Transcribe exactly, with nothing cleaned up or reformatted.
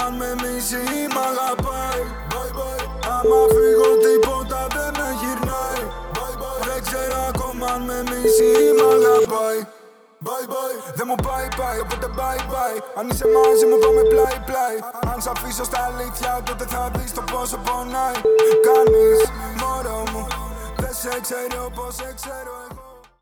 αν με μισεί ή μ' αγαπάει. Bye bye. Άμα φύγω τίποτα δεν με γυρνάει. Bye bye. Δεν ξέρω ακόμα αν με μισεί ή μ' αγαπάει. Bye bye. Δεν μου πάει πάει, οπότε bye bye. Αν είσαι μαζί μου πάμε πλάι πλάι. Αν σ' αφήσω στα αλήθεια τότε θα δεις το πόσο πονάει. Κανείς μωρό μου δεν σε ξέρω όπως σε ξέρω.